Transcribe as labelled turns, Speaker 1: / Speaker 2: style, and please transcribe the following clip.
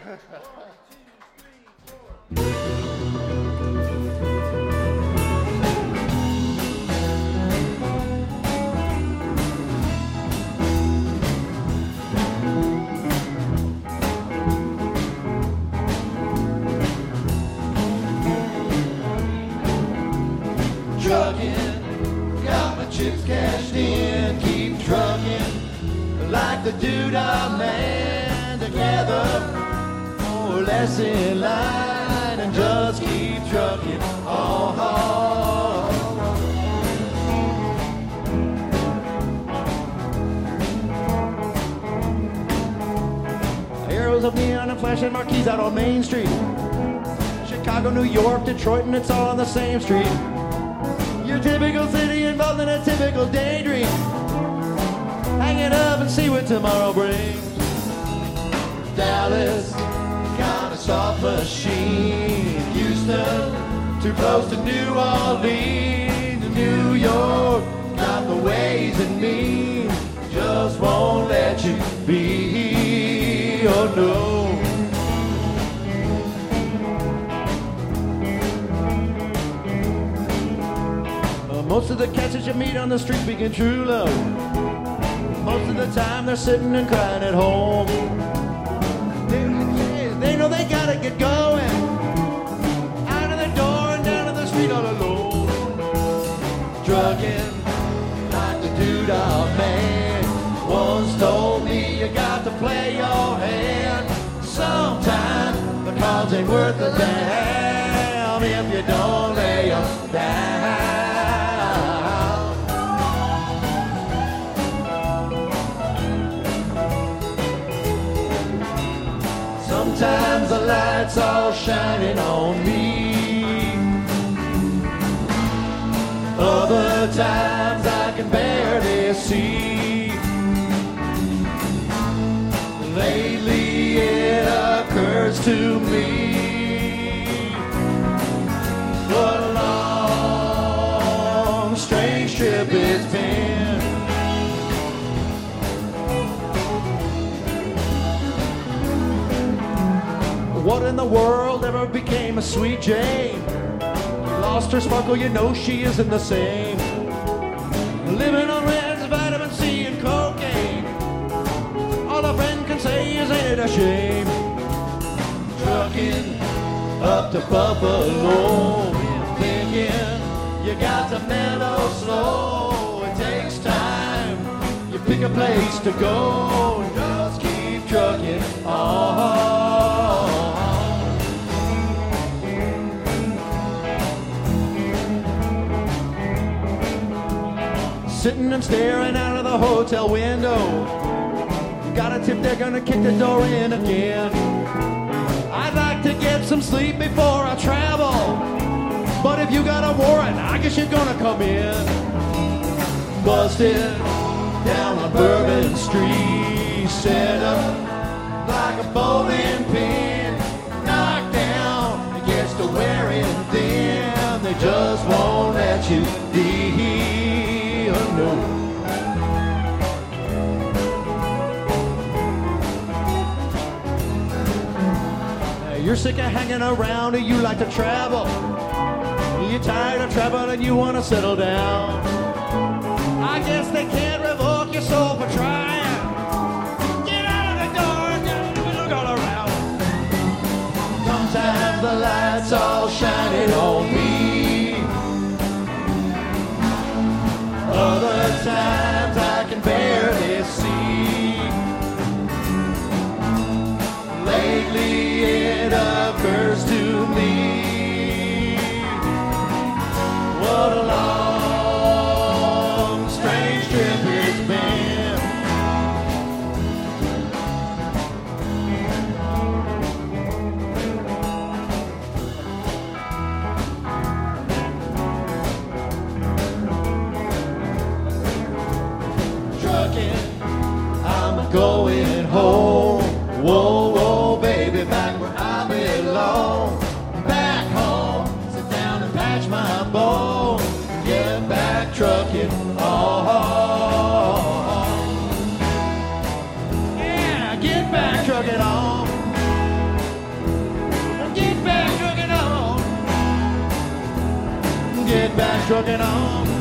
Speaker 1: Trucking, got my chips cashed in, keep trucking like the Doodah Man. Together, more or less in line, and just keep trucking. Arrows of neon and flashing marquees out on Main Street. Chicago, New York, Detroit, and it's all on the same street. Your typical city involved in a typical daydream. Hang it up and see what tomorrow brings. Dallas, kind of soft machine. Houston, too close to New Orleans. New York, got the ways and means. Just won't let you be, oh no. Most of the cats that you meet on the street speaking true love. Most of the time they're sitting and crying at home. They know they gotta get going. Out of the door and down to the street all alone. Trucking like the Doodah Man once told me, you got to play your hand. Sometimes the cards ain't worth a damn if you don't lay them down. Sometimes the lights all shining on me. Other times I can barely see. Lately it occurs to me what a long, strange trip it's been. What in the world ever became a Sweet Jane? Lost her sparkle, you know she isn't the same. Living on reds, vitamin C and cocaine. All a friend can say is, ain't it a shame? Trucking up to Buffalo, thinking you got to mellow slow. It takes time, you pick a place to go, and just keep trucking on. Sitting and staring out of the hotel window. Got a tip, they're gonna kick the door in again. I'd like to get some sleep before I travel, but if you got a warrant, I guess you're gonna come in. Busted down on Bourbon Street, set up like a bowling pin. Knocked down against the wearing thin. They just won't let you be. No. You're sick of hanging around, or you like to travel. You're tired of traveling, you want to settle down. I guess they can't revoke your soul for trying. Get out of the door and look all around. Sometimes the lights all shining on me. Other times I can barely see. Lately it occurs to me what a long, strange trip it's been. I'm going home, whoa, whoa, baby, back where trucking on.